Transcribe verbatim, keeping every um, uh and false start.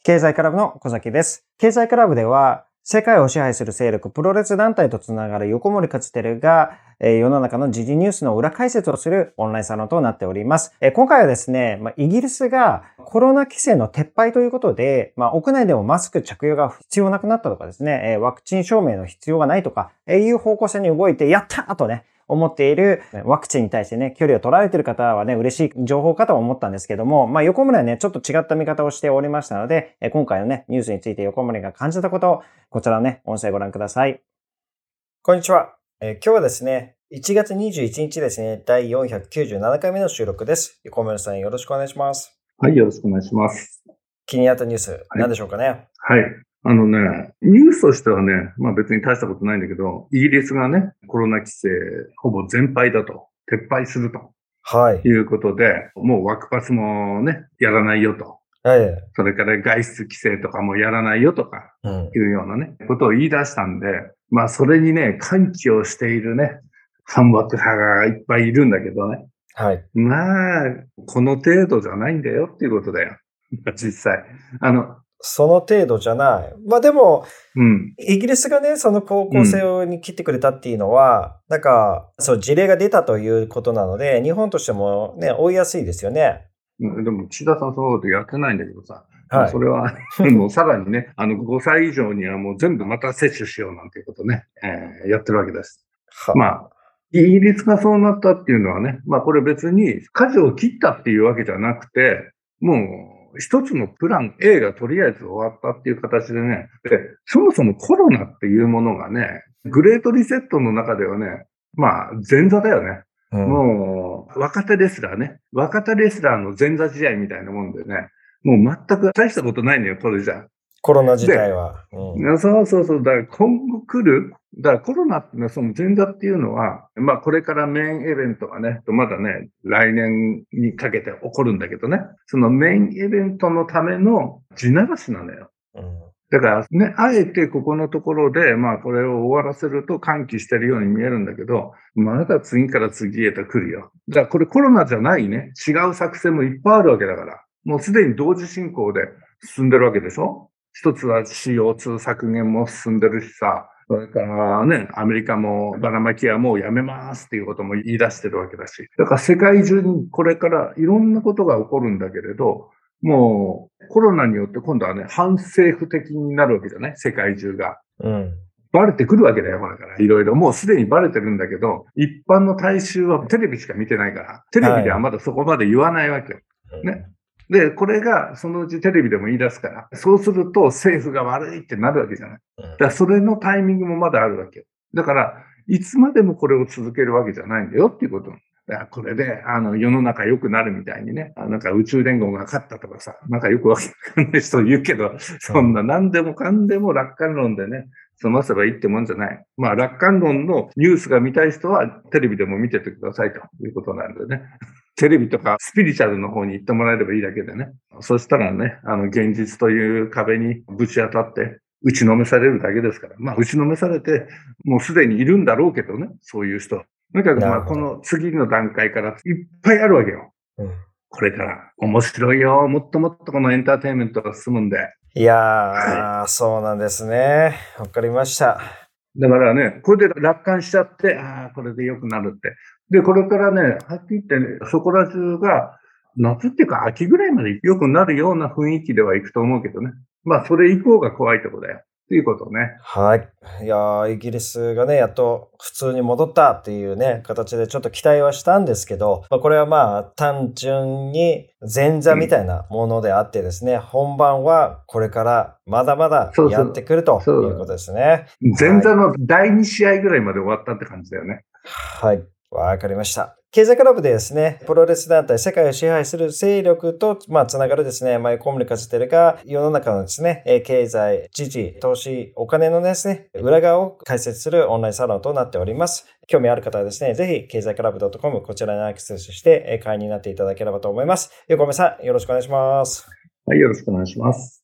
経済クラブの小崎です。経済クラブでは、世界を支配する勢力、プロレス団体とつながる横森勝輝が、えー、世の中の時事ニュースの裏解説をするオンラインサロンとなっております。えー、今回はですね、まあ、イギリスがコロナ規制の撤廃ということで、まあ、屋内でもマスク着用が必要なくなったとかですね、えー、ワクチン証明の必要がないとか、えー、いう方向性に動いて、やったーとね、思っているワクチンに対してね、距離を取られている方はね、嬉しい情報かと思ったんですけども、まあ横森はね、ちょっと違った見方をしておりましたので、今回のね、ニュースについて横森が感じたことを、こちらのね、音声ご覧ください。こんにちは。えー、今日はですね、いちがつにじゅういちにちですね、だいよんひゃくきゅうじゅうななかいめの収録です。横森さんよろしくお願いします。 はい、よろしくお願いします。 気になったニュース、はい、何でしょうかね。 はい。あのね、ニュースとしてはね、まあ別に大したことないんだけど、イギリスがね、コロナ規制ほぼ全廃だと、撤廃すると。はい。いうことで、もうワクパスもね、やらないよと。はい。それから外出規制とかもやらないよとか、いうようなね、うん、ことを言い出したんで、まあそれにね、歓喜をしているね、反ワク派がいっぱいいるんだけどね。はい。まあ、この程度じゃないんだよっていうことだよ。実際。あの、 その程度じゃない。まあでも、うん、イギリスがね、その方向性に切ってくれたっていうのは、うん、なんか、そう、事例が出たということなので、日本としてもね、追いやすいですよね。 でも、岸田さんそのことやってないんだけどさ、はい、それは、もうさらにね、あの、ごさい以上にはもう全部また接種しようなんていうことね、えー、やってるわけです。まあ、イギリスがそうなったっていうのはね、まあこれ別に舵を切ったっていうわけじゃなくて、もう、一つのプラン A がとりあえず終わったっていう形でね、で、そもそもコロナっていうものがね、グレートリセットの中ではね、まあ前座だよね。うん、もう、若手レスラーね。若手レスラーの前座試合みたいなもんでね、もう全く大したことないのよ、これじゃ。 コロナ自体は。 うん、そうそうそう。だから今後来る、だからコロナっていうのはその前座っていうのは、まあこれからメインイベントがね、まだね、来年にかけて起こるんだけどね、そのメインイベントのための地ならしなのよ。うんだからね、あえてここのところで、まあこれを終わらせると喚起してるように見えるんだけど、まだ次から次へと来るよ。だからこれコロナじゃないね、違う作戦もいっぱいあるわけだから、もうすでに同時進行で進んでるわけでしょ。一つは シーオーツー 削減も進んでるしさ、それからね、アメリカもばらまきはもうやめますっていうことも言い出してるわけだし。だから世界中にこれからいろんなことが起こるんだけれど、もうコロナによって今度はね、反政府的になるわけじゃない？世界中が。うん。バレてくるわけだよ、これから。いろいろ。もうすでにバレてるんだけど、一般の大衆はテレビしか見てないから、テレビではまだそこまで言わないわけ。はい、ね。で、これがそのうちテレビでも言い出すから、そうすると政府が悪いってなるわけじゃない。だからそれのタイミングもまだあるわけ。だから、いつまでもこれを続けるわけじゃないんだよっていうこと。だからこれで、あの、世の中良くなるみたいにね、なんか宇宙連合が勝ったとかさ、なんかよくわかんない人言うけど、そんな何でもかんでも楽観論でね、済ませばいいってもんじゃない。まあ楽観論のニュースが見たい人はテレビでも見ててくださいということなんでね。テレビとかスピリチュアルの方に行ってもらえればいいだけでね。そしたらね、あの現実という壁にぶち当たって、打ちのめされるだけですから。まあ打ちのめされて、もうすでにいるんだろうけどね、そういう人。とにかくまあこの次の段階からいっぱいあるわけよ。うん、これから面白いよ。もっともっとこのエンターテインメントが進むんで。 いやー、はい、そうなんですね。わかりました。 だからね、これで楽観しちゃって、ああ、これで良くなるって。で、これからね、はっきり言ってね、そこら中が、夏っていうか秋ぐらいまで良くなるような雰囲気ではいくと思うけどね。まあ、それ以降が怖いとこだよ。ということね。 はい。いやー、イギリスがね、やっと普通に戻ったっていうね、形でちょっと期待はしたんですけど、まあ、これはまあ、単純に前座みたいなものであってですね、うん、本番はこれからまだまだやってくるということですね。 前座のだいに試合ぐらいまで終わったって感じだよね。 はい。わかりました。経済クラブでですね、プロレス団体、世界を支配する勢力と、まあ、つながるですね、まあ、横森勝輝が世の中のですね、経済、時事、投資、お金のですね、裏側を解説するオンラインサロンとなっております。興味ある方はですね、ぜひ、経済クラブ .com こちらにアクセスして、会員になっていただければと思います。横森さん、よろしくお願いします。 はい、よろしくお願いします。